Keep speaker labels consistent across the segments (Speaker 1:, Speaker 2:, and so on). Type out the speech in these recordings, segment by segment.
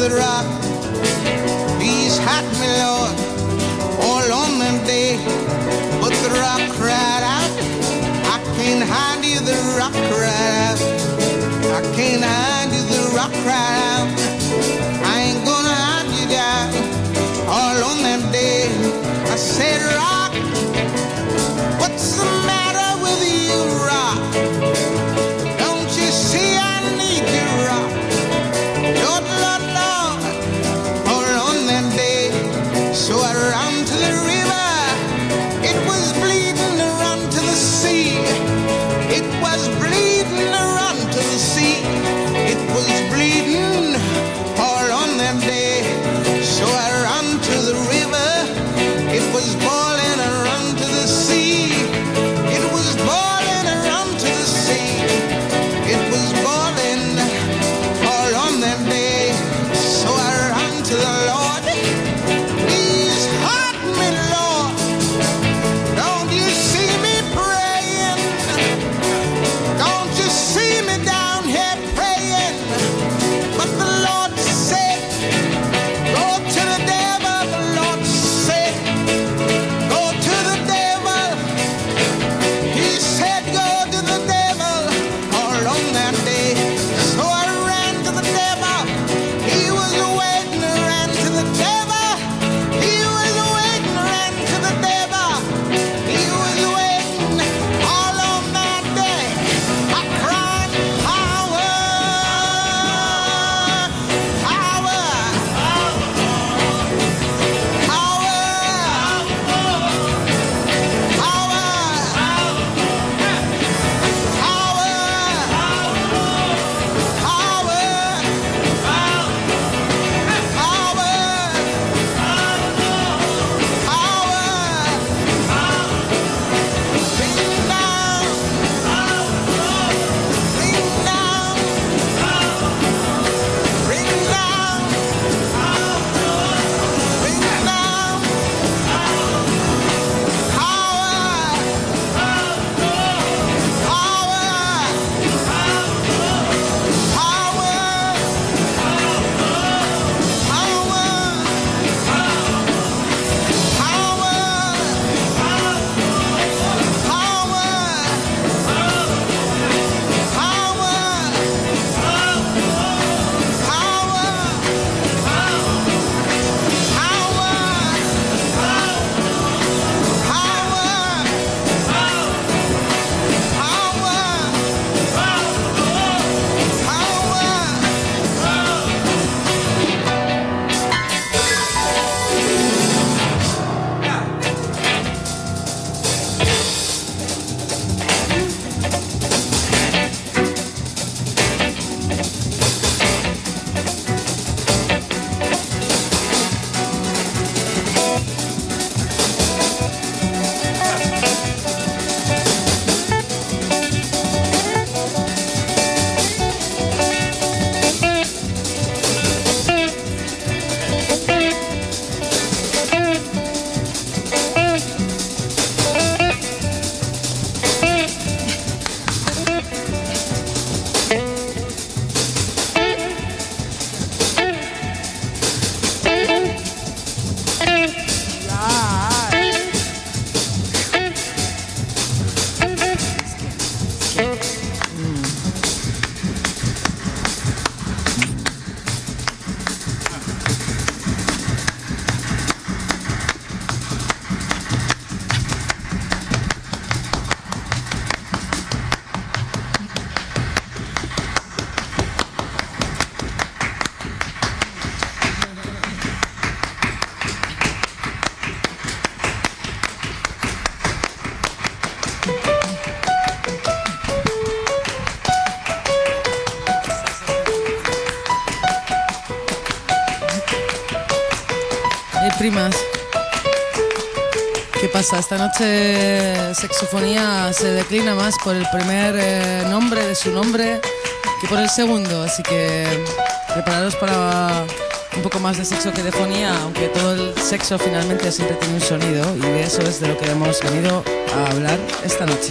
Speaker 1: the rock. Bees had me, Lord, all on them day. But the rock cried out, I can't hide you, the rock cried out. I can't hide you, the rock cried out. I ain't gonna hide you down, all on them day. I said, rock, what's the matter with you, rock? Don't you see I need you, rock? Lord, Lord, Lord, all on them day. So I ran to the river, it was bleeding to run to the sea. It was bleeding to run to the sea. It was bleeding all on them day. So I ran to the river, it was boiling and run to the sea. It was boiling and run to the sea. It was boiling all on them day. So I ran to the Lord. Please help me, Lord. Don't you see me praying? Don't you see me down here praying? But the Lord said, go to the devil. The Lord said, go to the devil. He said, go to the devil all on that day. So I ran to the devil. He was waiting, I ran to the devil. He was waiting, I ran to the devil. He was waiting all on that day. I cried, power, power,
Speaker 2: Primas, ¿qué pasa? Esta noche Sexofonía se declina más por el primer nombre de su nombre que por el segundo, así que prepararos para un poco más de sexo que de fonía, aunque todo el sexo finalmente siempre tiene un sonido, y de eso es de lo que hemos venido a hablar esta noche.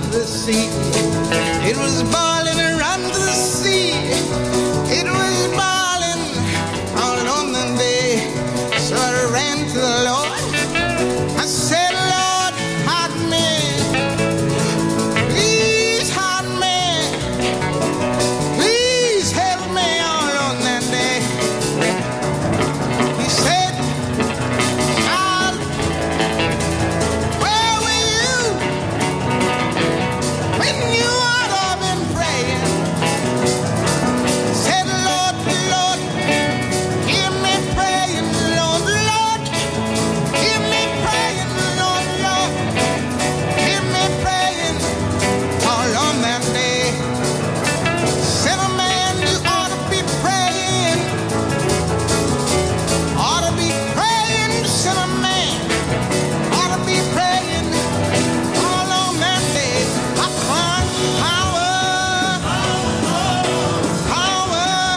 Speaker 1: the sea. It was boiling around the sea. It was boiling all on the day. So I ran to the Lord. I said, Lord, hide me. Please hide me. Please help me all on that day. He said, child, where were you when you ought to have been praying? Said, Lord, Lord, hear me praying, Lord, Lord, hear me praying, Lord, Lord, hear me praying all on that day. Said, a man, you ought to be praying, ought to be praying, said a man, ought to be praying all on that day. I find power, power,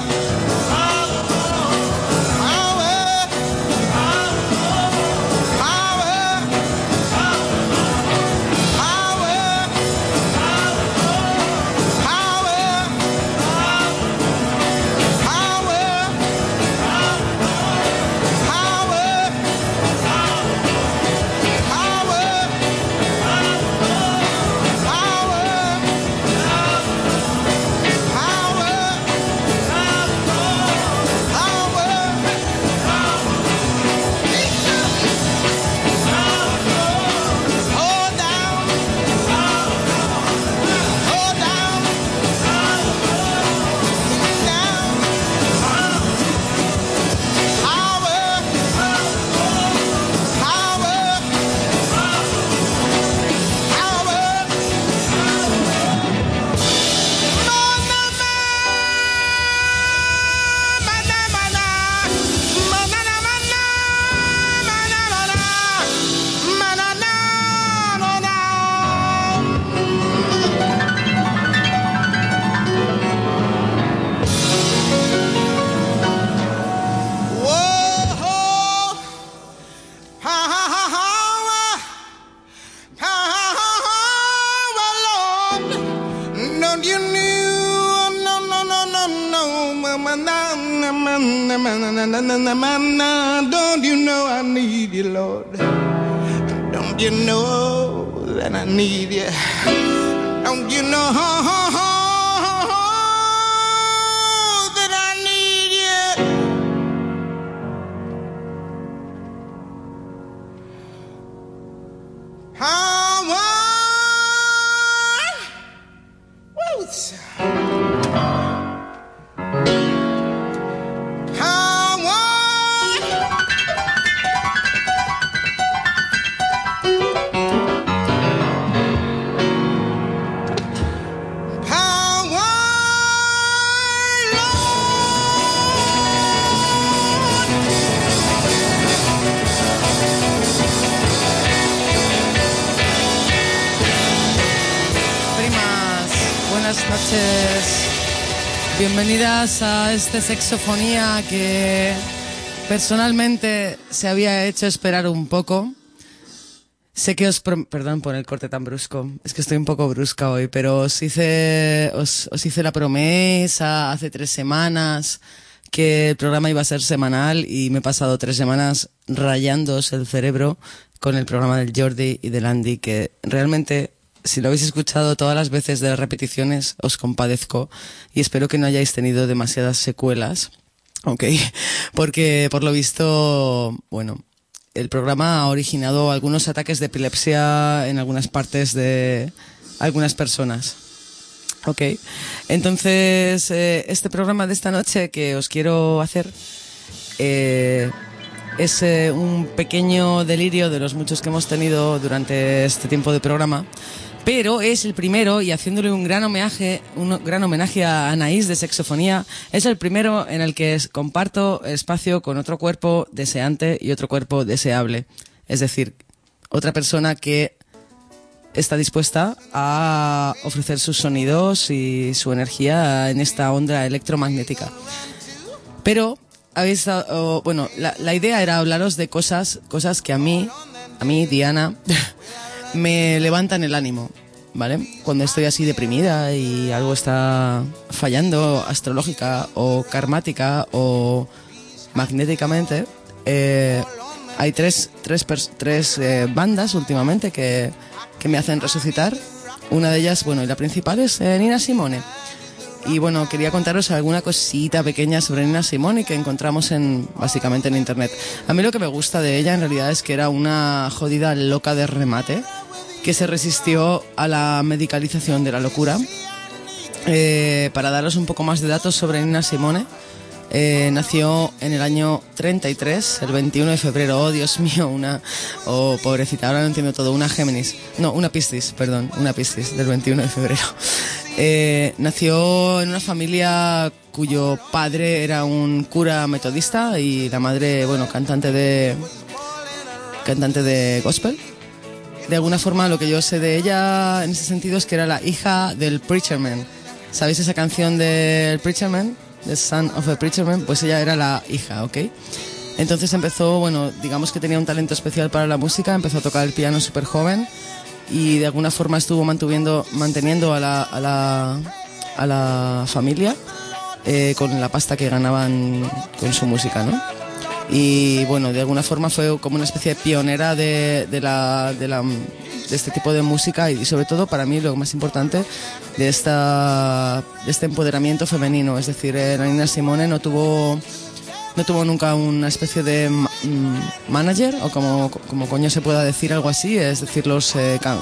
Speaker 1: don't you know? No, no, no, no, no. Don't you know I need you, Lord? Don't you know that I need you? Don't you know that I need you?
Speaker 2: Buenas noches, bienvenidas a esta sexofonía que personalmente se había hecho esperar un poco. Sé que perdón por el corte tan brusco, es que estoy un poco brusca hoy, pero os hice la promesa hace 3 semanas que el programa iba a ser semanal y me he pasado 3 semanas rayándoos el cerebro con el programa del Jordi y del Andy, que realmente, si lo habéis escuchado todas las veces de las repeticiones, os compadezco y espero que no hayáis tenido demasiadas secuelas, ¿ok? Porque, por lo visto, bueno, el programa ha originado algunos ataques de epilepsia en algunas partes de algunas personas, ¿ok? Entonces, este programa de esta noche que os quiero hacer es un pequeño delirio de los muchos que hemos tenido durante este tiempo de programa. Pero es el primero, y haciéndole un gran homenaje a Anaís de Sexofonía, es el primero en el que comparto espacio con otro cuerpo deseante y otro cuerpo deseable. Es decir, otra persona que está dispuesta a ofrecer sus sonidos y su energía en esta onda electromagnética. Pero la idea era hablaros de cosas que a mí, Diana, me levantan el ánimo. ¿vale? Cuando estoy así deprimida y algo está fallando astrológica o karmática o magnéticamente, hay tres bandas últimamente que me hacen resucitar. Una de ellas, bueno, y la principal es Nina Simone. Y bueno, quería contaros alguna cosita pequeña sobre Nina Simone que encontramos básicamente en internet. A mí lo que me gusta de ella en realidad es que era una jodida loca de remate que se resistió a la medicalización de la locura. Para daros un poco más de datos sobre Nina Simone, nació en el año 33, el 21 de febrero. Oh, Dios mío, pobrecita, ahora no entiendo todo. Una Piscis del 21 de febrero. Nació en una familia cuyo padre era un cura metodista y la madre, bueno, cantante de gospel. De alguna forma, lo que yo sé de ella en ese sentido es que era la hija del Preacher Man. ¿Sabéis esa canción del Preacher Man? The Son of a Preacher Man. Pues ella era la hija, ¿ok? Entonces empezó, bueno, digamos que tenía un talento especial para la música, empezó a tocar el piano súper joven y de alguna forma estuvo manteniendo a la familia con la pasta que ganaban con su música, ¿no? Y bueno, de alguna forma fue como una especie de pionera de este tipo de música y sobre todo para mí lo más importante de este empoderamiento femenino. Es decir, la Nina Simone no tuvo nunca una especie de manager o como coño se pueda decir, algo así, es decir, los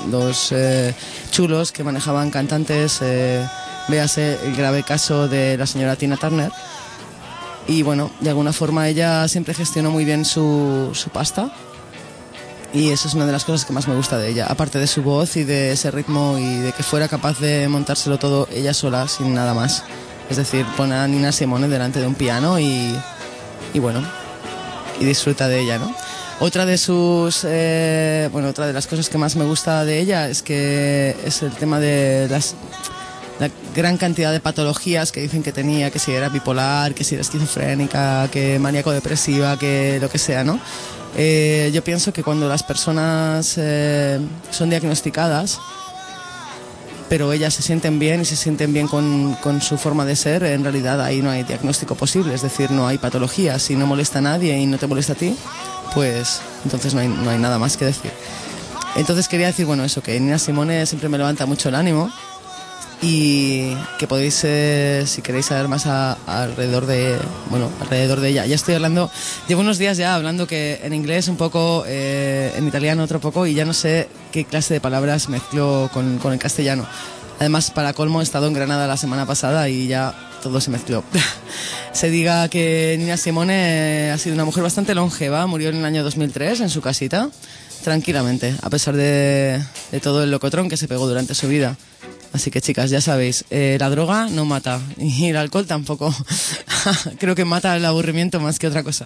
Speaker 2: chulos que manejaban cantantes, véase el grave caso de la señora Tina Turner. Y bueno, de alguna forma ella siempre gestionó muy bien su pasta y eso es una de las cosas que más me gusta de ella, aparte de su voz y de ese ritmo y de que fuera capaz de montárselo todo ella sola sin nada más. Es decir, pone a Nina Simone delante de un piano y bueno, y disfruta de ella, ¿no? Otra de las cosas que más me gusta de ella es que es el tema de la gran cantidad de patologías que dicen que tenía, que si era bipolar, que si era esquizofrénica, que maníaco-depresiva, que lo que sea, ¿no? Yo pienso que cuando las personas son diagnosticadas, pero ellas se sienten bien y se sienten bien con su forma de ser, en realidad ahí no hay diagnóstico posible, es decir, no hay patología. Si no molesta a nadie y no te molesta a ti, pues entonces no hay nada más que decir. Entonces quería decir, bueno, eso, que Nina Simone siempre me levanta mucho el ánimo y que podéis, si queréis saber más alrededor de ella. Ya estoy hablando, llevo unos días ya hablando que en inglés un poco, en italiano otro poco, y ya no sé qué clase de palabras mezclo con el castellano. Además, para colmo, he estado en Granada la semana pasada y ya todo se mezcló. Se diga que Nina Simone ha sido una mujer bastante longeva, murió en el año 2003 en su casita, tranquilamente, a pesar de todo el locotrón que se pegó durante su vida. Así que, chicas, ya sabéis, la droga no mata y el alcohol tampoco. Creo que mata el aburrimiento más que otra cosa.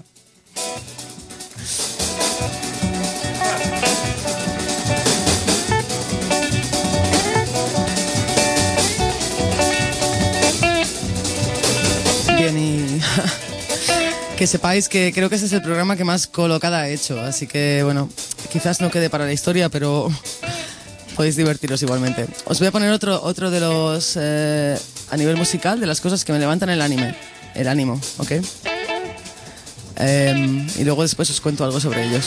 Speaker 2: Bien, y que sepáis que creo que ese es el programa que más colocada he hecho. Así que, bueno, quizás no quede para la historia, pero podéis divertiros igualmente. Os voy a poner otro de los, a nivel musical, de las cosas que me levantan el ánimo, ¿ok? Y luego después os cuento algo sobre ellos.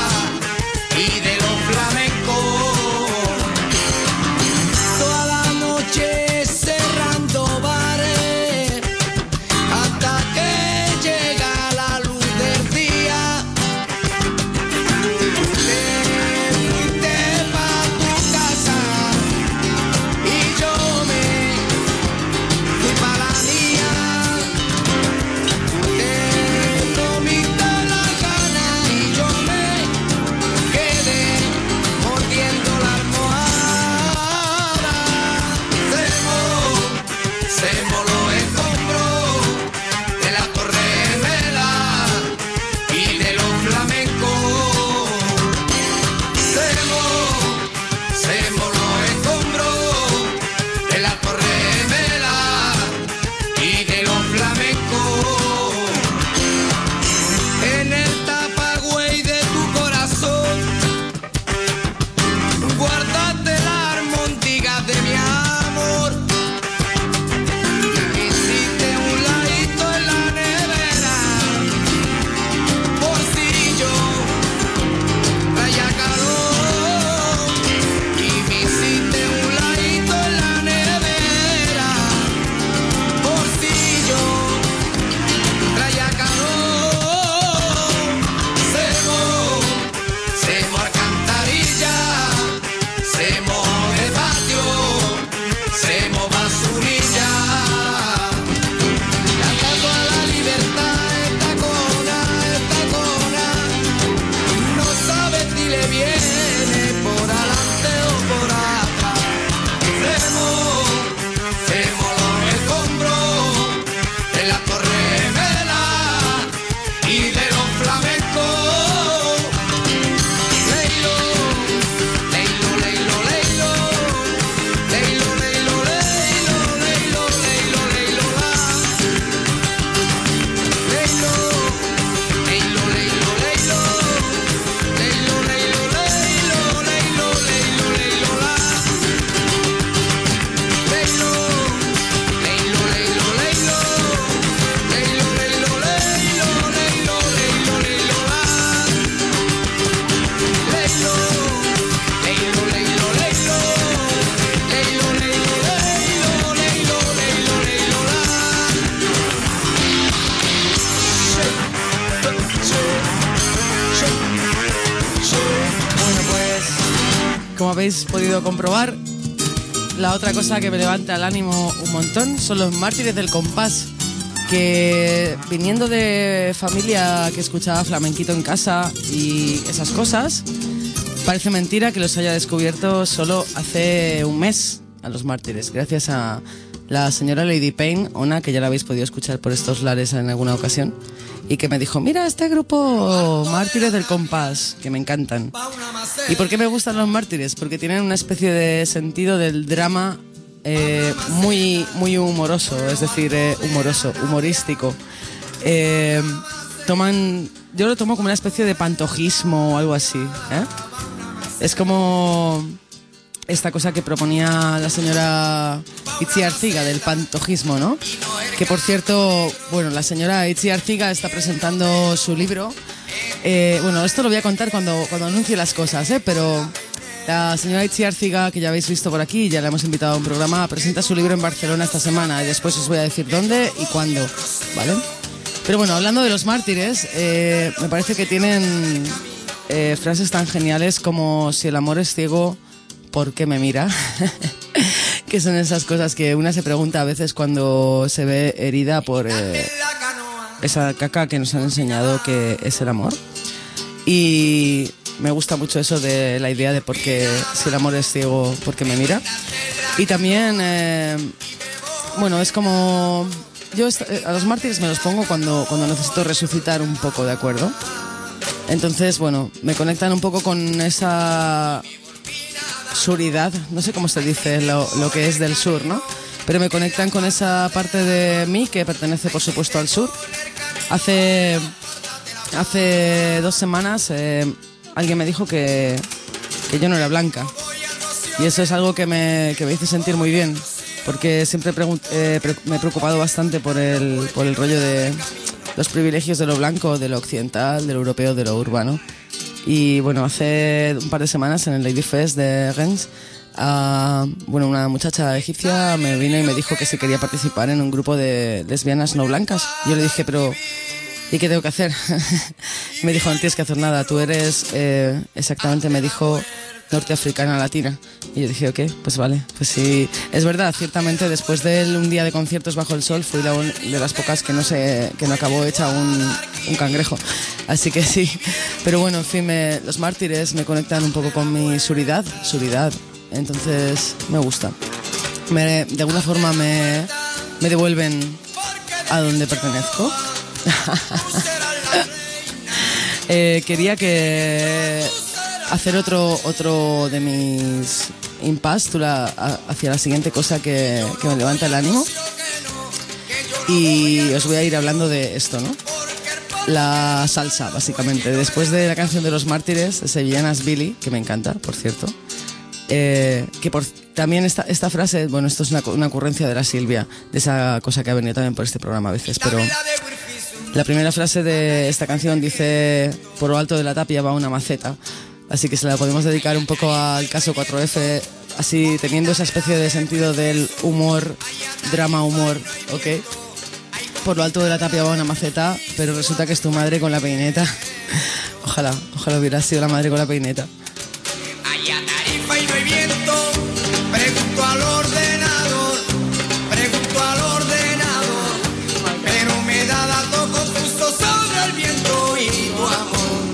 Speaker 1: Toda la
Speaker 2: habéis podido comprobar, la otra cosa que me levanta el ánimo un montón son los Mártires del Compás, que viniendo de familia que escuchaba flamenquito en casa y esas cosas, parece mentira que los haya descubierto solo hace un mes a los Mártires, gracias a la señora Lady Payne, una que ya la habéis podido escuchar por estos lares en alguna ocasión, y que me dijo, mira este grupo Mártires del Compás, que me encantan. ¿Y por qué me gustan los Mártires? Porque tienen una especie de sentido del drama muy, muy humoroso, es decir, humorístico. Yo lo tomo como una especie de pantojismo o algo así, ¿eh? Es como esta cosa que proponía la señora Itziar Arciga del pantojismo, ¿no? Que por cierto, bueno, la señora Itziar Arciga está presentando su libro. Bueno, esto lo voy a contar cuando anuncie las cosas, pero la señora Itziar Arciga, que ya habéis visto por aquí, ya la hemos invitado a un programa, presenta su libro en Barcelona esta semana y después os voy a decir dónde y cuándo, ¿vale? Pero bueno, hablando de los Mártires, me parece que tienen frases tan geniales como si el amor es ciego, ¿por qué me mira? Que son esas cosas que una se pregunta a veces cuando se ve herida por esa caca que nos han enseñado que es el amor. Y me gusta mucho eso de la idea de por qué, si el amor es ciego, ¿por qué me mira? Y también, bueno, es como... Yo a los Mártires me los pongo cuando necesito resucitar un poco, ¿de acuerdo? Entonces, bueno, me conectan un poco con esa suridad, no sé cómo se dice lo que es del sur, ¿no? Pero me conectan con esa parte de mí que pertenece, por supuesto, al sur. Hace 2 semanas alguien me dijo que yo no era blanca. Y eso es algo que me hizo sentir muy bien, porque siempre me he preocupado bastante por el rollo de los privilegios de lo blanco, de lo occidental, de lo europeo, de lo urbano. Y bueno, hace un par de semanas en el Lady Fest de Rennes, bueno, una muchacha egipcia me vino y me dijo que si quería participar en un grupo de lesbianas no blancas. Yo le dije, pero ¿y qué tengo que hacer? Me dijo, no tienes que hacer nada, tú eres, exactamente me dijo, norteafricana latina. Y yo dije, ok, pues vale, pues sí. Es verdad, ciertamente después de un día de conciertos bajo el sol fui de las pocas que no acabó hecha un cangrejo. Así que sí, pero bueno, en fin, los Mártires me conectan un poco con mi suridad, entonces me gusta. De alguna forma me devuelven a donde pertenezco. Quería hacer otro de mis impasse hacia la siguiente cosa que me levanta el ánimo, y os voy a ir hablando de esto, ¿no? La salsa, básicamente. Después de la canción de los Mártires, de Sevillanas Billy, que me encanta, por cierto, también esta frase, bueno, esto es una ocurrencia de la Silvia, de esa cosa que ha venido también por este programa a veces, pero la primera frase de esta canción dice: por lo alto de la tapia va una maceta. Así que se la podemos dedicar un poco al caso 4F, así teniendo esa especie de sentido del humor, drama-humor, ¿ok? Por lo alto de la tapia va una maceta, pero resulta que es tu madre con la peineta. Ojalá hubiera sido la madre con la peineta.
Speaker 1: Allá tarifa y no hay viento, pregunto al ordenador, pero me da datos confusos sobre el viento y tu amor.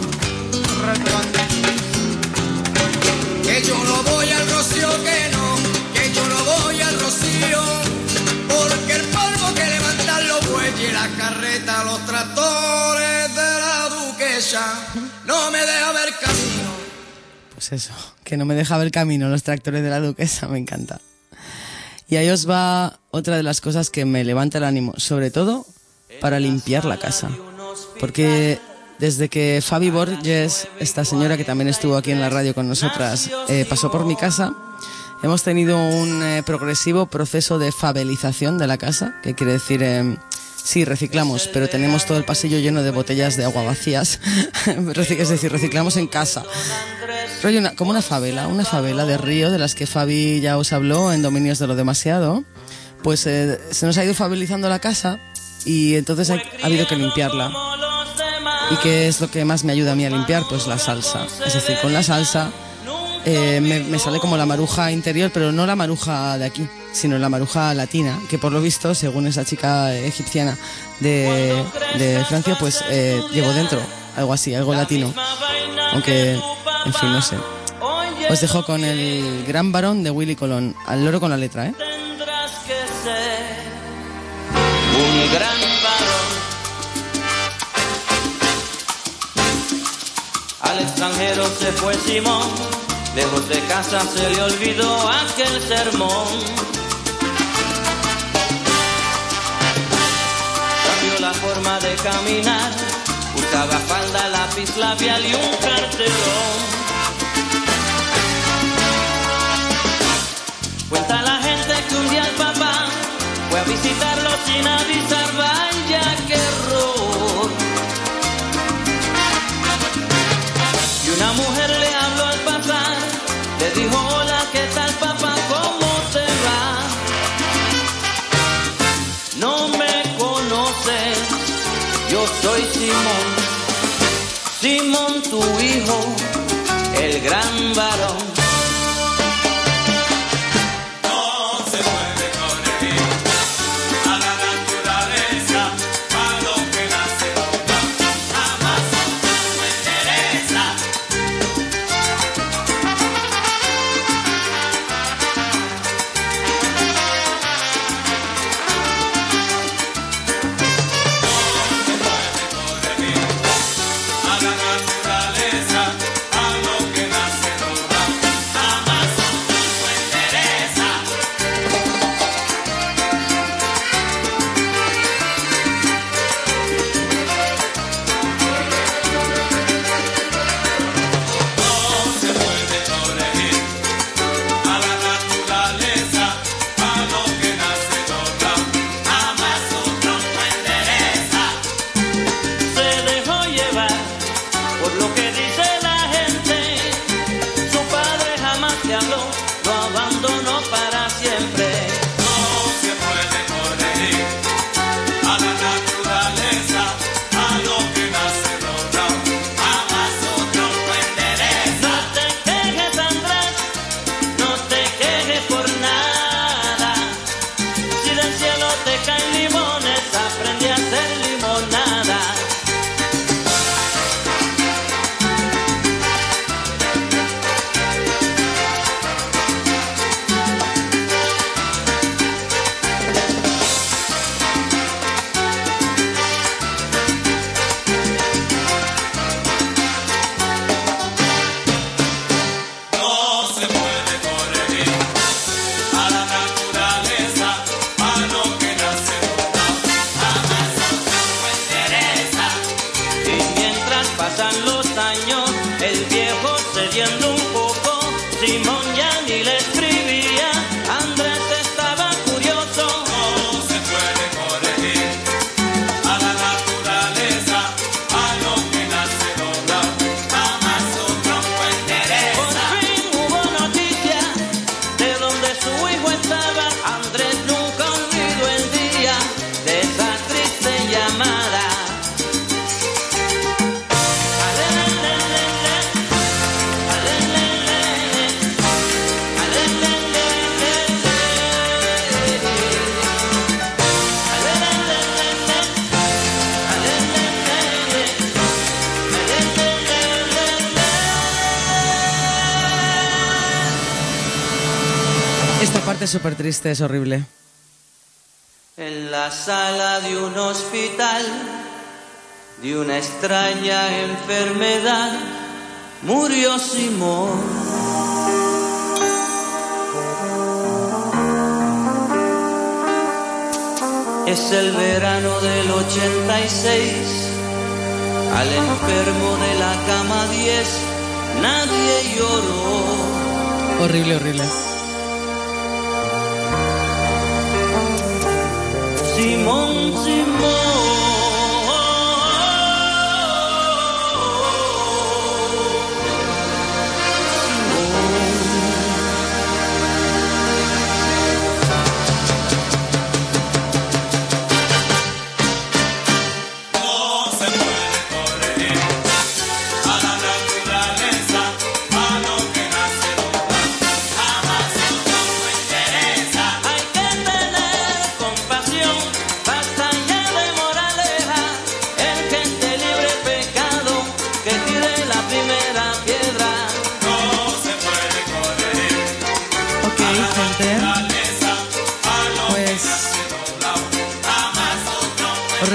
Speaker 1: Que yo no voy al rocío, que yo no voy al rocío, porque el polvo que levantan los bueyes, la carreta, los tractores de la duquesa, no me deja ver camino.
Speaker 2: Pues eso, que no me deja ver camino, los tractores de la duquesa, me encanta. Y ahí os va otra de las cosas que me levanta el ánimo, sobre todo para limpiar la casa. Porque desde que Fabi Borges, esta señora que también estuvo aquí en la radio con nosotras, pasó por mi casa, hemos tenido un progresivo proceso de fabelización de la casa, que quiere decir, sí, reciclamos, pero tenemos todo el pasillo lleno de botellas de agua vacías, es decir, reciclamos en casa. Como una favela de río, de las que Fabi ya os habló en Dominios de lo Demasiado, pues se nos ha ido fabelizando la casa y entonces ha habido que limpiarla. ¿Y qué es lo que más me ayuda a mí a limpiar? Pues la salsa. Es decir, con la salsa me sale como la maruja interior, pero no la maruja de aquí, sino la maruja latina, que por lo visto, según esa chica egipciana de Francia, pues llevo dentro algo así, algo latino. Aunque, en fin, no sé. Os dejo con el Gran Varón de Willy Colón. Al loro con la letra, ¿eh?
Speaker 3: Tendrás que ser un gran varón. Al extranjero se fue Simón, lejos de casa se le olvidó aquel sermón. Cambió la forma de caminar, usaba falda, lápiz labial y un cartelón. Cuenta la gente que un día el papá fue a visitarlo sin avisar, vaya qué error. Y una mujer le habló al pasar, le dijo: hola, ¿qué tal papá? ¿Cómo te va? No me conoces, yo soy Simón, Simón tu hijo, el gran varón.
Speaker 2: Súper triste, es horrible.
Speaker 3: En la sala de un hospital, de una extraña enfermedad, murió Simón. Es el verano del 86, al enfermo de la cama 10, nadie lloró.
Speaker 2: Horrible, horrible.
Speaker 3: Simón, Simón.
Speaker 4: A la naturaleza, a lo que nace.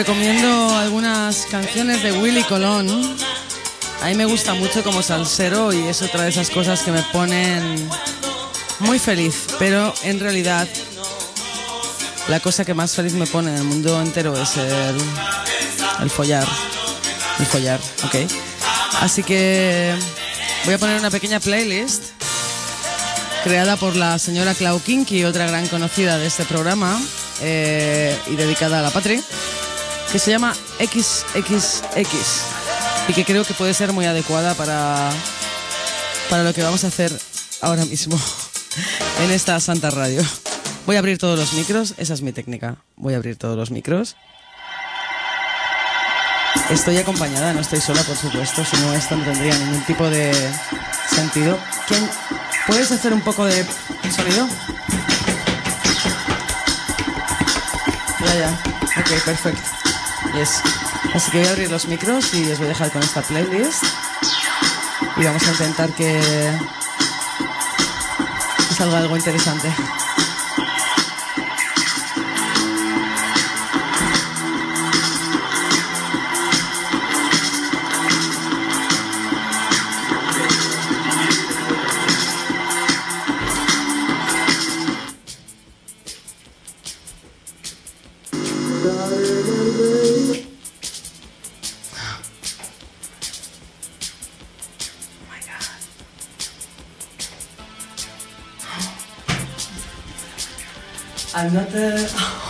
Speaker 2: recomiendo algunas canciones de Willy Colón. A mí me gusta mucho como salsero y es otra de esas cosas que me ponen muy feliz, pero en realidad la cosa que más feliz me pone en el mundo entero es el follar. El follar, ok. Así que voy a poner una pequeña playlist creada por la señora Clau Kinky, otra gran conocida de este programa y dedicada a la patria, que se llama XXX y que creo que puede ser muy adecuada para lo que vamos a hacer ahora mismo en esta santa radio. Voy a abrir todos los micros, esa es mi técnica. Voy a abrir todos los micros. Estoy acompañada, no estoy sola, por supuesto, si no esto no tendría ningún tipo de sentido. ¿Quién? ¿Puedes hacer un poco de sonido? Ya. Ok, perfecto. Yes. Así que voy a abrir los micros y os voy a dejar con esta playlist. Y vamos a intentar que salga algo interesante. I'm not the...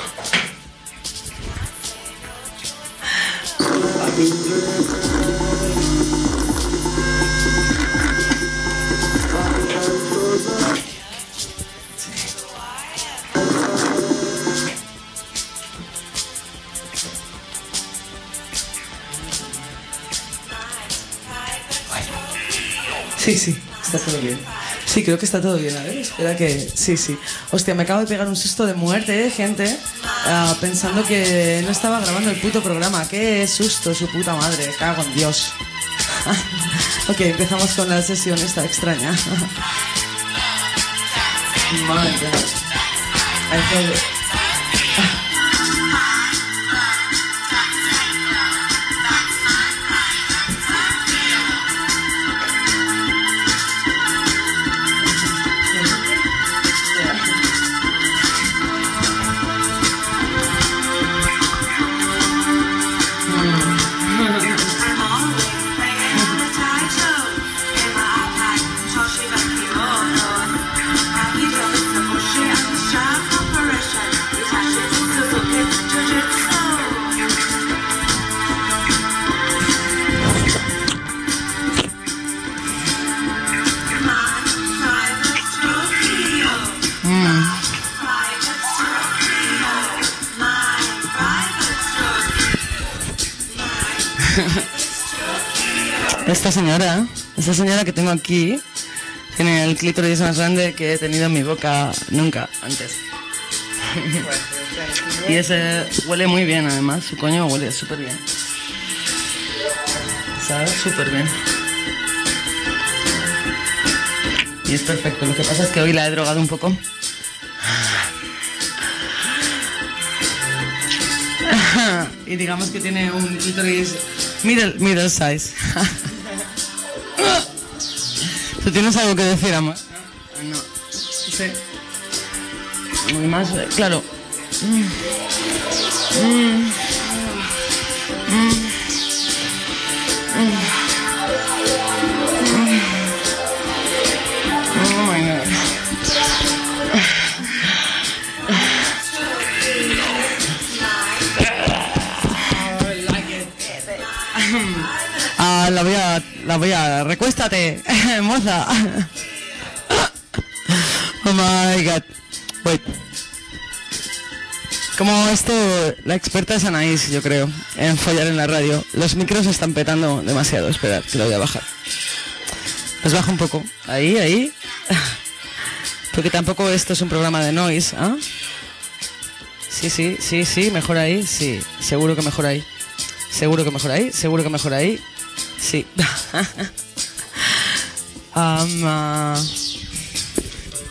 Speaker 2: Sí, está todo bien. Sí, creo que está todo bien. A ver, espera que... Sí. Hostia, me acabo de pegar un susto de muerte, gente, pensando que no estaba grabando el puto programa. Qué susto, su puta madre. Cago en Dios. Ok, empezamos con la sesión esta extraña. Madre mía. Esta señora que tengo aquí tiene el clítoris más grande que he tenido en mi boca nunca antes. Y ese huele muy bien, además. Su coño huele súper bien. ¿Sabes? Súper bien. Y es perfecto. Lo que pasa es que hoy la he drogado un poco. Y digamos que tiene un clítoris middle size. ¿Tú tienes algo que decir, amor? No. Sí. Muy más, claro. Oh my God. La voy a... Recuéstate, moza. Oh my God. Wait. Como esto, la experta es Anaís, yo creo, en follar en la radio. Los micros están petando demasiado. Esperad, que lo voy a bajar. Los bajo un poco. Ahí. Porque tampoco esto es un programa de noise, ¿ah? Sí, mejor ahí. Sí, seguro que mejor ahí. Seguro que mejor ahí. Sí.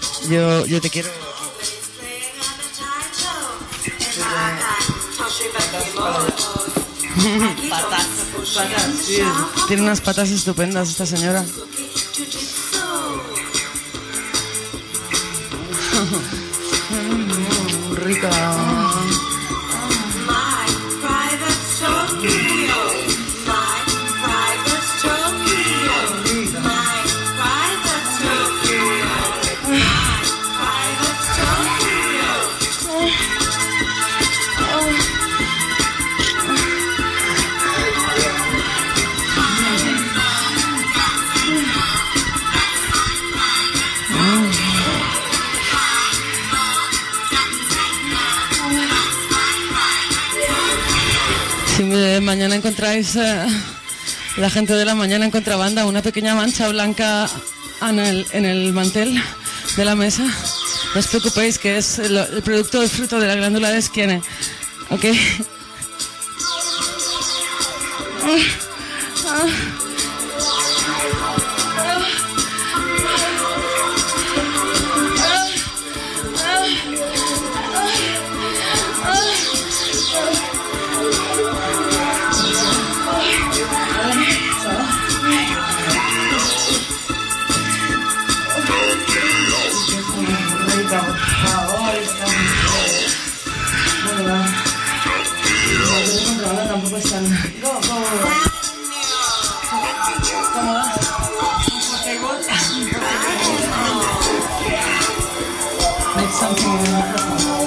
Speaker 2: Yo te quiero.
Speaker 3: Patas.
Speaker 2: Sí, tiene unas patas estupendas esta señora. Rica. Si mañana encontráis, la gente de la mañana en contrabanda, una pequeña mancha blanca en el mantel de la mesa, no os preocupéis, que es el producto del fruto de la glándula de Skene, ¿ok? Tampoco es tan... ¿Cómoda? Make something in the microphone.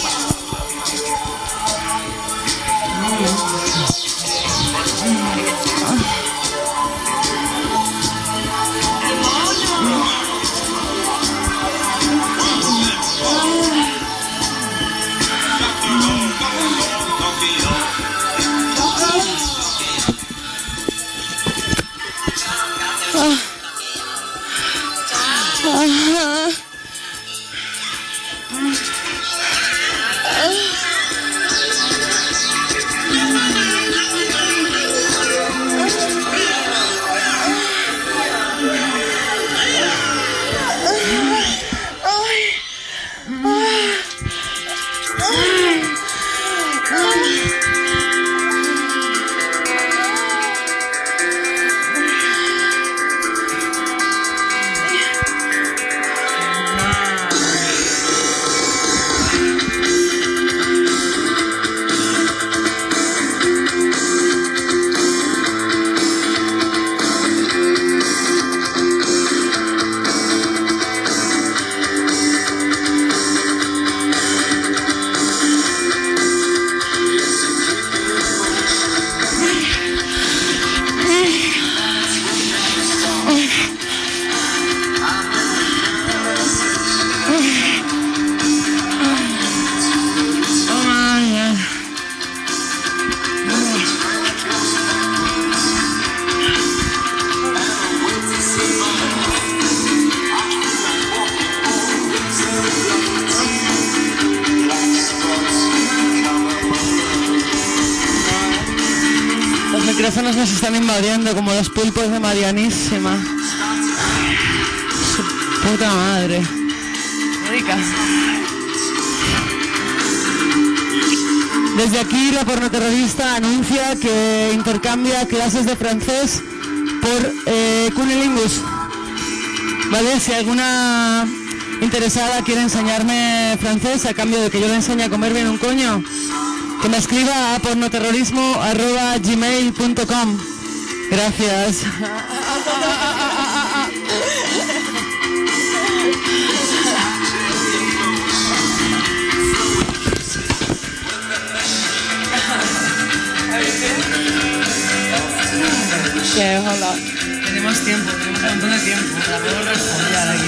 Speaker 2: Los micrófonos nos están invadiendo como los pulpos de Marianísima. Su puta madre. Rica. Desde aquí la pornoterrorista anuncia que intercambia clases de francés por cunilingus. ¿Vale? Si alguna interesada quiere enseñarme francés a cambio de que yo le enseñe a comer bien un coño, que me escriba a pornoterrorismo@gmail.com. Gracias.
Speaker 4: ¿Qué? Hola.
Speaker 2: Tenemos tiempo, tenemos un montón de tiempo. La puedo responder aquí.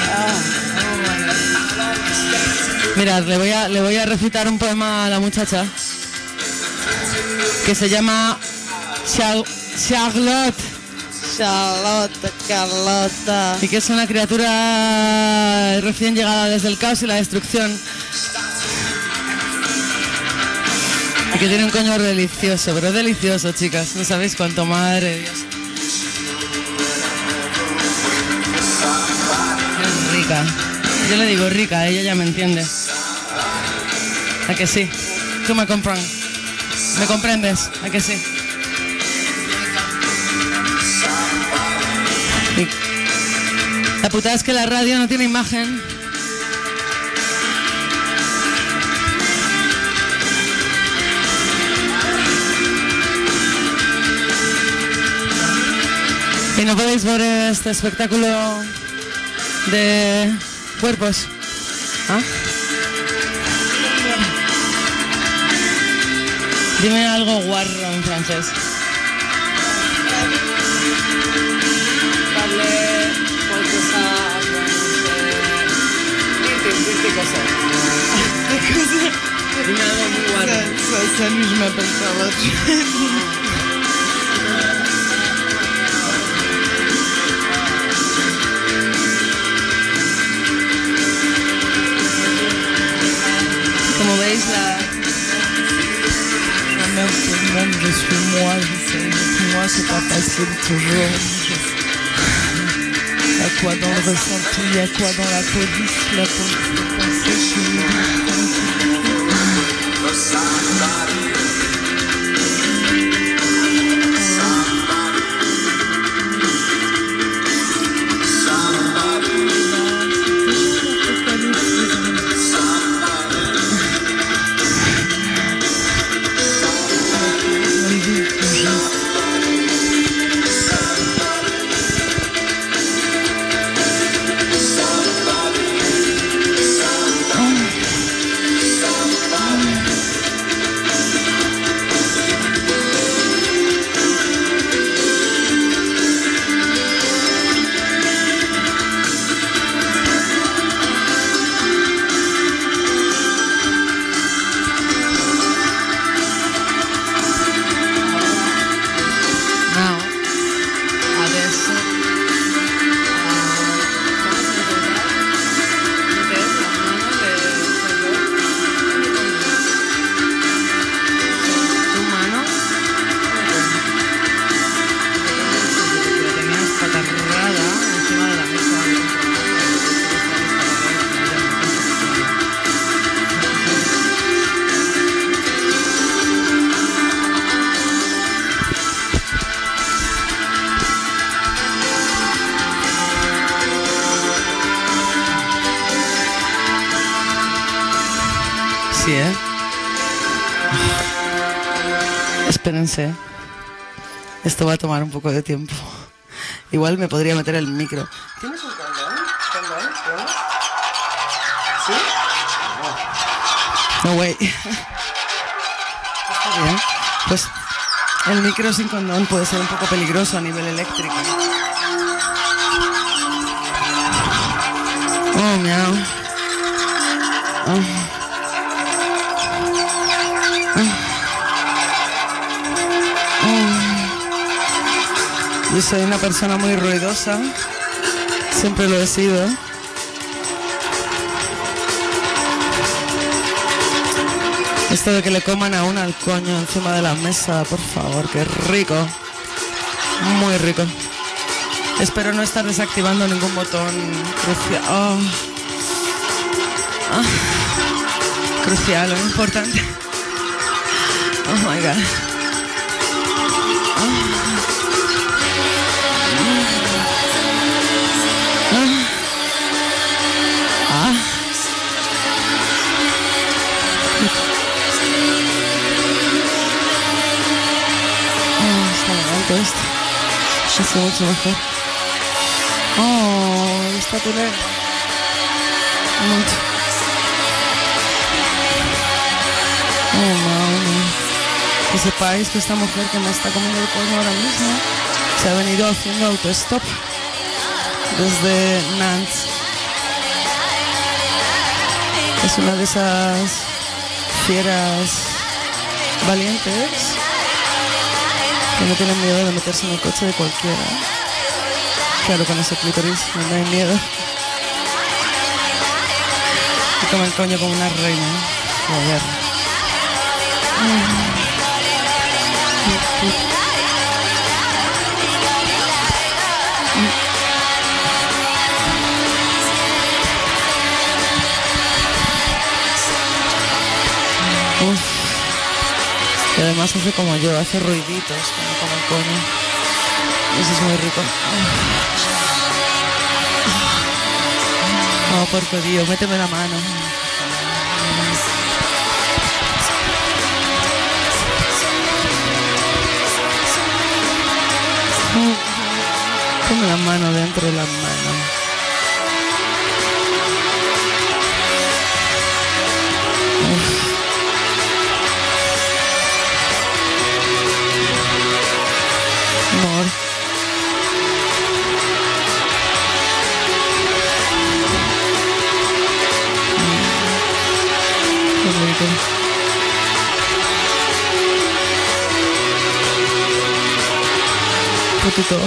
Speaker 2: Mirad, le voy a recitar un poema a la muchacha que se llama Charlotte.
Speaker 4: Carlota.
Speaker 2: Y que es una criatura recién llegada desde el caos y la destrucción. Y que tiene un coño delicioso, pero delicioso, chicas. No sabéis cuánto, madre de Dios. Es rica. Yo le digo rica, ella ya me entiende. ¿A que sí? Tú me compran. ¿Me comprendes? ¿A que sí? Y la putada es que la radio no tiene imagen. Y no podéis ver este espectáculo de cuerpos. ¿Ah? Dime algo guarro en francés. Dime algo muy guarro.
Speaker 4: Salut, je m'appelle Charlotte.
Speaker 2: Como veis, la
Speaker 4: merde, c'est même, je suis moi, moi, c'est pas facile toujours. Il y a quoi dans le ressenti, il y a quoi dans la police est passée chez nous.
Speaker 2: Sí, ¿eh? Espérense. Esto va a tomar un poco de tiempo. Igual me podría meter el micro. ¿Tienes un condón? ¿Condón? ¿Tienes? ¿Sí? No, way. Está bien. Pues el micro sin condón puede ser un poco peligroso a nivel eléctrico. Oh, miau. Oh. Yo soy una persona muy ruidosa, siempre lo he sido. Esto de que le coman a una al coño encima de la mesa, por favor, qué rico, muy rico. Espero no estar desactivando ningún botón crucial. Oh. Oh. Crucial, lo importante. Oh my god. Esto ya se mucho mejor. Oh, está tu lengua. Mucho. Oh, mami. Que sepáis que esta mujer que me está comiendo el coño ahora mismo se ha venido haciendo autostop desde Nantes. Es una de esas fieras valientes que no tienen miedo de meterse en el coche de cualquiera. Claro, con ese clítoris no hay miedo. Y toma el coño como una reina. Joder. hace como yo, hace ruiditos como el coño. Eso es muy rico. Oh, porquerío, méteme la mano. Ponme la mano dentro de la mano. Amor. Qué rico. Poquito.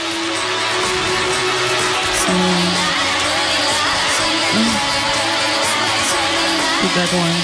Speaker 2: Keep that going.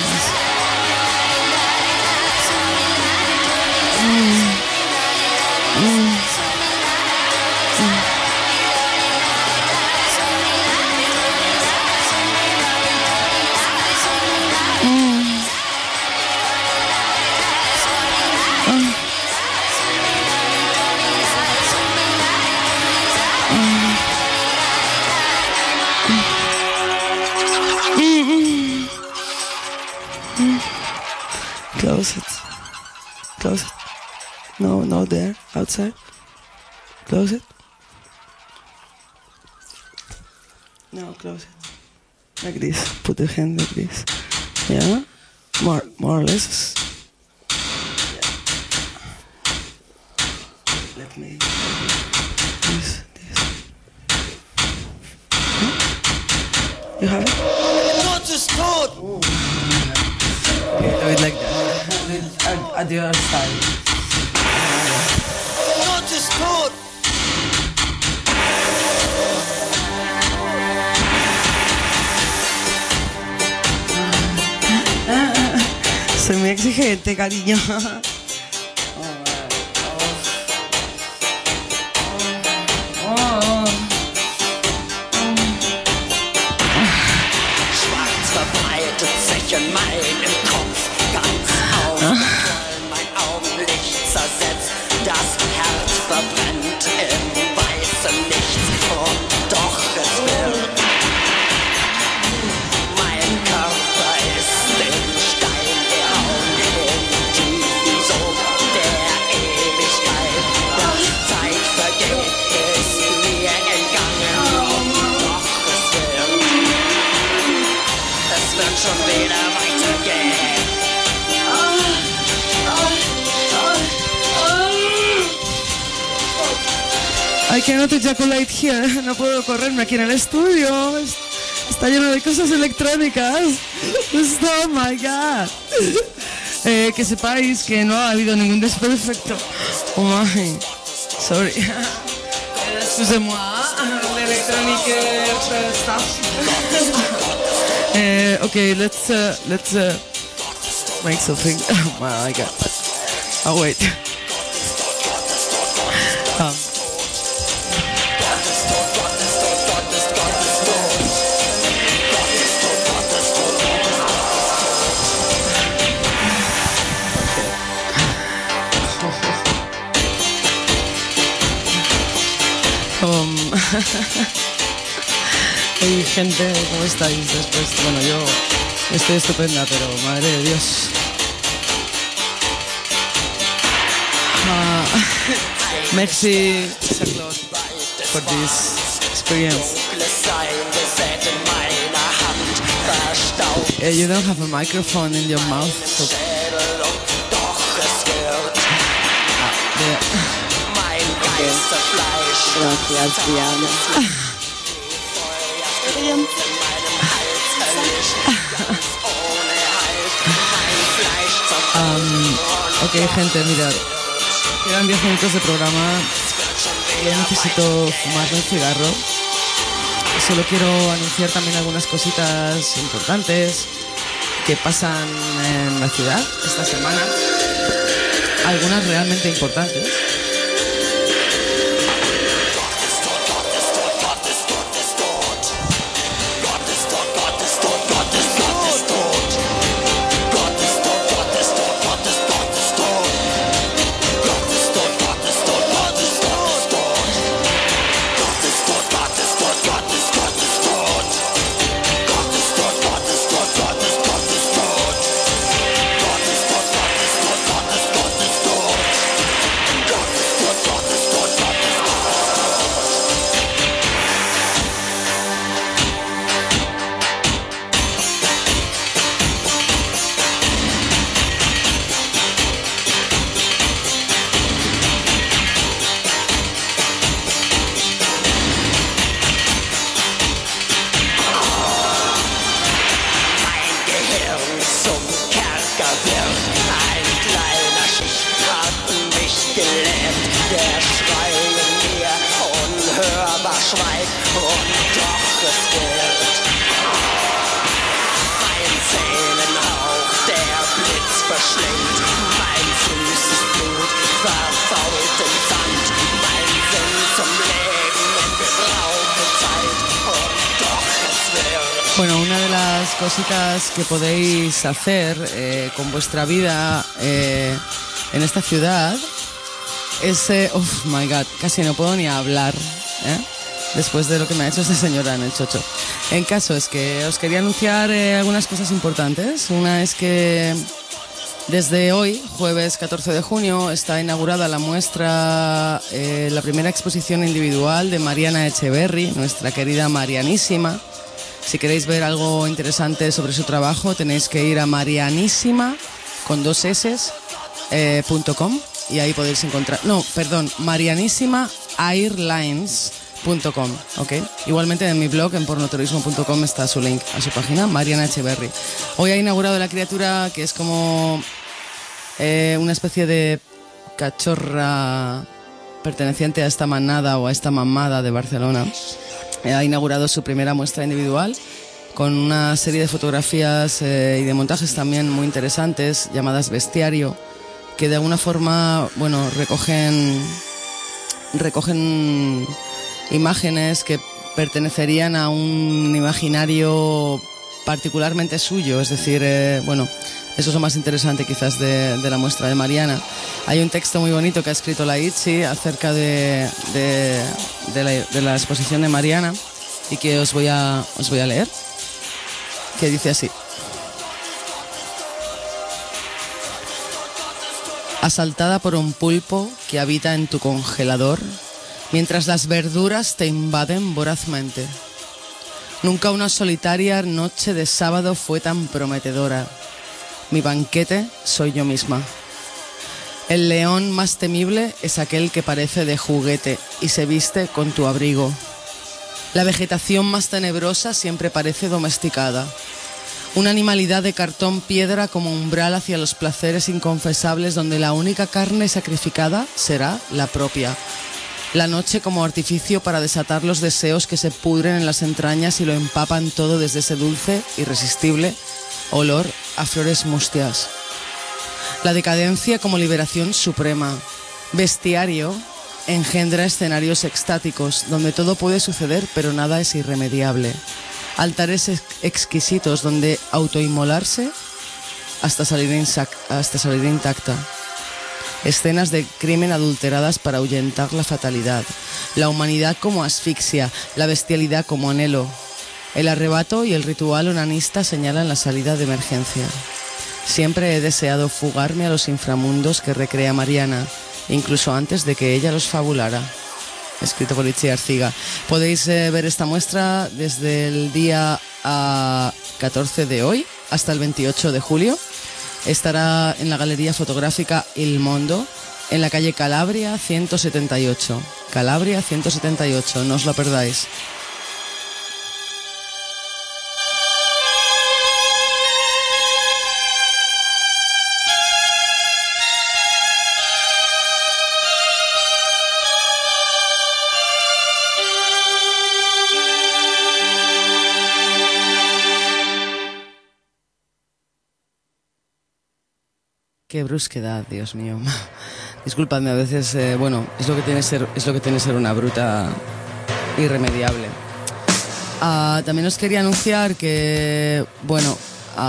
Speaker 2: Close it. Close it. No, no, there. Outside. Close it. No, close it. Like this. Put the hand like this. Yeah. More or less. Yeah. Let me. This. Huh? You have it?
Speaker 1: Gott ist tot!
Speaker 2: Okay, do it like that. At the other side.
Speaker 1: Gott ist tot!
Speaker 2: Soy muy exigente, cariño.
Speaker 5: Schwarz verbreitet sich in meinem Kopf, ganz aufgequollen, mein Augenlicht zersetzt, das Herz verbrennt im weißen Nichts und doch es wird. Mein Körper ist in Stein gehauen, im tiefen Sog der Ewigkeit. Doch Zeit vergeht, ist mir entgangen und doch es wird schon wieder weitergehen.
Speaker 2: I cannot ejaculate here. No puedo correrme aquí en el estudio. Está lleno de cosas electrónicas. Oh my god. Que sepáis que no ha habido ningún desperfecto. Oh my. Sorry. Excusez-moi. L'électronique stuff. Okay, let's make something. Oh my god. Oh wait. Hey gente, ¿cómo estáis después? Bueno, yo estoy estupenda, pero madre de Dios. Merci for this experience. You don't have a microphone in your mouth, so...
Speaker 6: Gracias, Diana.
Speaker 2: Ok, gente, mirad. Quedan 10 minutos de programa. Yo necesito fumar un cigarro. Solo quiero anunciar también algunas cositas importantes que pasan en la ciudad esta semana. Algunas realmente importantes. Bueno, una de las cositas que podéis hacer con vuestra vida en esta ciudad es... oh my God, casi no puedo ni hablar, después de lo que me ha hecho esta señora en el chocho. En caso es que os quería anunciar algunas cosas importantes. Una es que desde hoy, jueves 14 de junio, está inaugurada la muestra, la primera exposición individual de Mariana Echeverri, nuestra querida Marianísima. Si queréis ver algo interesante sobre su trabajo, tenéis que ir a marianísima, con 2 S, .com, y ahí podéis encontrar... No, perdón, marianísimaairlines.com, ¿ok? Igualmente en mi blog, en pornoturismo.com, está su link a su página, Mariana Echeverri. Hoy ha inaugurado la criatura que es como una especie de cachorra perteneciente a esta manada o a esta mamada de Barcelona. Ha inaugurado su primera muestra individual con una serie de fotografías y de montajes también muy interesantes llamadas Bestiario, que de alguna forma, bueno, recogen imágenes que pertenecerían a un imaginario particularmente suyo, es decir, bueno, eso es lo más interesante quizás de la muestra de Mariana. Hay un texto muy bonito que ha escrito la Itzi acerca de la exposición de Mariana y que os voy a leer, que dice así: asaltada por un pulpo que habita en tu congelador mientras las verduras te invaden vorazmente. Nunca una solitaria noche de sábado fue tan prometedora. Mi banquete soy yo misma. El león más temible es aquel que parece de juguete y se viste con tu abrigo. La vegetación más tenebrosa siempre parece domesticada. Una animalidad de cartón piedra como umbral hacia los placeres inconfesables donde la única carne sacrificada será la propia. La noche como artificio para desatar los deseos que se pudren en las entrañas y lo empapan todo desde ese dulce, irresistible olor a flores mustias. La decadencia como liberación suprema. Bestiario engendra escenarios extáticos donde todo puede suceder pero nada es irremediable. Altares exquisitos donde autoinmolarse hasta salir intacta. Escenas de crimen adulteradas para ahuyentar la fatalidad. La humanidad como asfixia, la bestialidad como anhelo. El arrebato y el ritual onanista señalan la salida de emergencia. Siempre he deseado fugarme a los inframundos que recrea Mariana, incluso antes de que ella los fabulara. Escrito por Itzi Arciga. Podéis ver esta muestra desde el día 14 de hoy hasta el 28 de julio. Estará en la Galería Fotográfica Il Mondo, en la calle Calabria 178. Calabria 178, no os lo perdáis. Qué brusquedad, Dios mío. Disculpadme, a veces, bueno, es lo que tiene ser una bruta irremediable. También os quería anunciar que, bueno,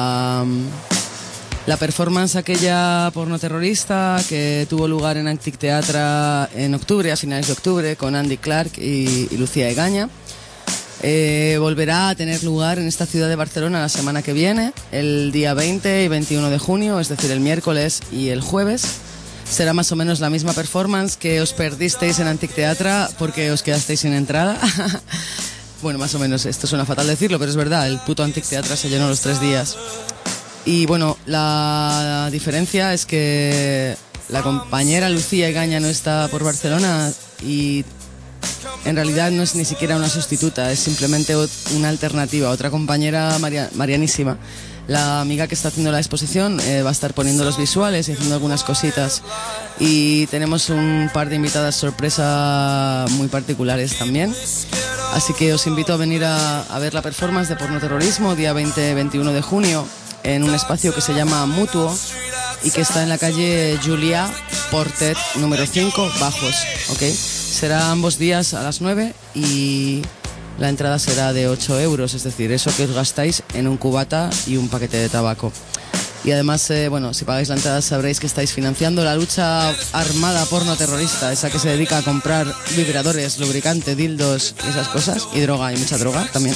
Speaker 2: la performance aquella pornoterrorista que tuvo lugar en Antic Teatra en octubre, a finales de octubre, con Andy Clark y Lucía Egaña, volverá a tener lugar en esta ciudad de Barcelona la semana que viene, el día 20 y 21 de junio, es decir, el miércoles y el jueves. Será más o menos la misma performance que os perdisteis en Antic Teatra porque os quedasteis sin entrada. Bueno, más o menos, esto suena fatal decirlo, pero es verdad, el puto Antic Teatra se llenó los 3 días. Y bueno, la diferencia es que la compañera Lucía Egaña no está por Barcelona y en realidad no es ni siquiera una sustituta, es simplemente una alternativa. Otra compañera, Marianísima, la amiga que está haciendo la exposición, va a estar poniendo los visuales y haciendo algunas cositas. Y tenemos un par de invitadas sorpresa muy particulares también. Así que os invito a venir a ver la performance de Pornoterrorismo, día 20-21 de junio, en un espacio que se llama Mutuo y que está en la calle Julià Portet, número 5, Bajos, ¿ok? Será ambos días a las 9 y la entrada será de 8 euros, es decir, eso que os gastáis en un cubata y un paquete de tabaco. Y además, bueno, si pagáis la entrada sabréis que estáis financiando la lucha armada porno terrorista, esa que se dedica a comprar vibradores, lubricante, dildos y esas cosas, y droga, y mucha droga también.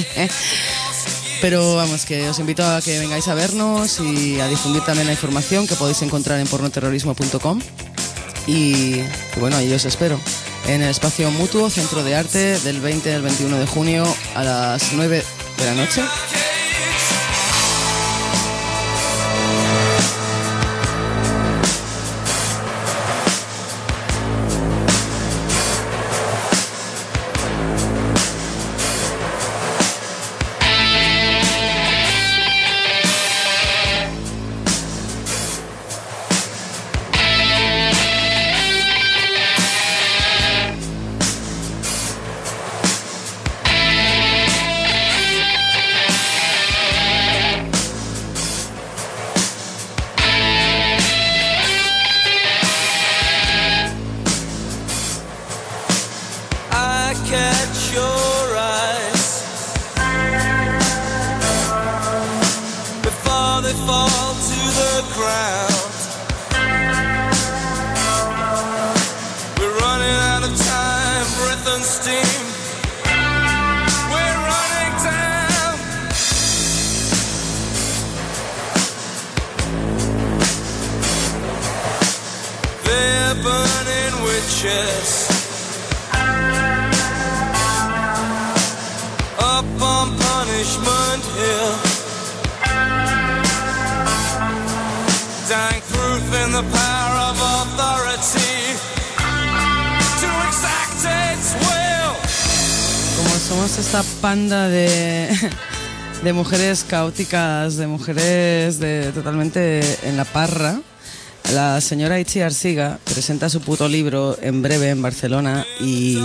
Speaker 2: Pero vamos, que os invito a que vengáis a vernos y a difundir también la información que podéis encontrar en pornoterrorismo.com. Y bueno, ahí os espero en el Espacio Mutuo, Centro de Arte, del 20 al 21 de junio a las 9 de la noche. Esta panda de mujeres caóticas, de mujeres totalmente en la parra. La señora Itziar Arsiga presenta su puto libro en breve en Barcelona y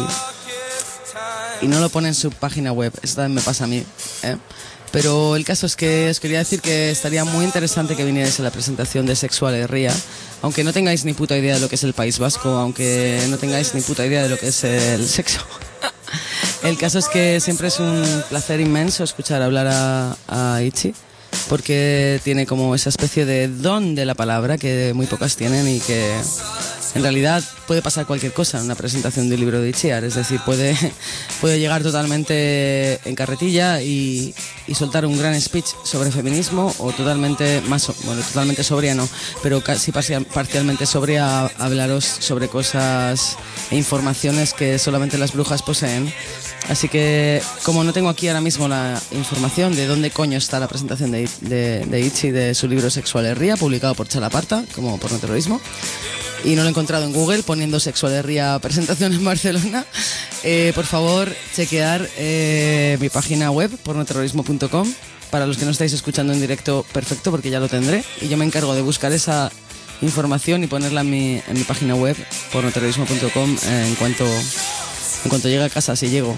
Speaker 2: no lo pone en su página web. Esto también me pasa a mí, ¿eh? Pero el caso es que os quería decir que estaría muy interesante que vinierais a la presentación de Sexual Herria, aunque no tengáis ni puta idea de lo que es el País Vasco, aunque no tengáis ni puta idea de lo que es el sexo. El caso es que siempre es un placer inmenso escuchar hablar a Itzi, porque tiene como esa especie de don de la palabra que muy pocas tienen y que en realidad puede pasar cualquier cosa en una presentación de un libro de Itziar, es decir, puede llegar totalmente en carretilla y soltar un gran speech sobre feminismo o totalmente sobria no, pero casi parcialmente sobria, hablaros sobre cosas e informaciones que solamente las brujas poseen. Así que, como no tengo aquí ahora mismo la información de dónde coño está la presentación de Itzi de su libro Sexual Herria, publicado por Chalaparta, como pornoterrorismo, y no lo he encontrado en Google poniendo Sexual Herria presentación en Barcelona, por favor, chequear mi página web, pornoterrorismo.com. Para los que no estáis escuchando en directo, perfecto, porque ya lo tendré, y yo me encargo de buscar esa información y ponerla en mi página web, pornoterrorismo.com, en cuanto llegue a casa, si llego.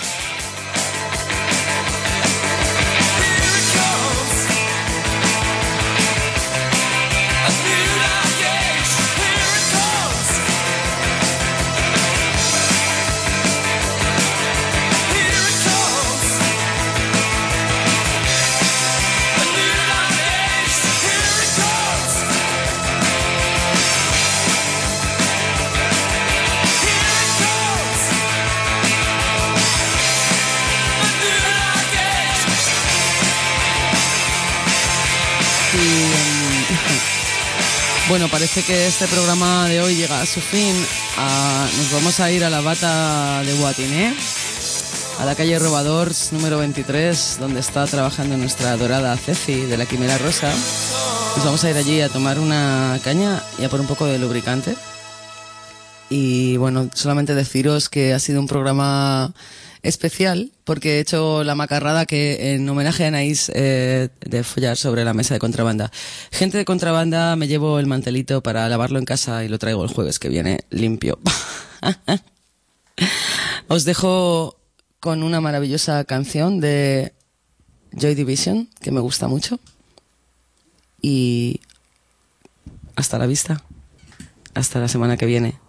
Speaker 2: Bueno, parece que este programa de hoy llega a su fin. Nos vamos a ir a la Bata de Guatiné, a la calle Robadors número 23, donde está trabajando nuestra adorada Ceci de la Quimera Rosa. Nos vamos a ir allí a tomar una caña y a por un poco de lubricante. Y bueno, solamente deciros que ha sido un programa especial, porque he hecho la macarrada que en homenaje a Anaís de follar sobre la mesa de contrabanda. Gente de contrabanda, me llevo el mantelito para lavarlo en casa y lo traigo el jueves que viene limpio. Os dejo con una maravillosa canción de Joy Division, que me gusta mucho. Y hasta la vista. Hasta la semana que viene.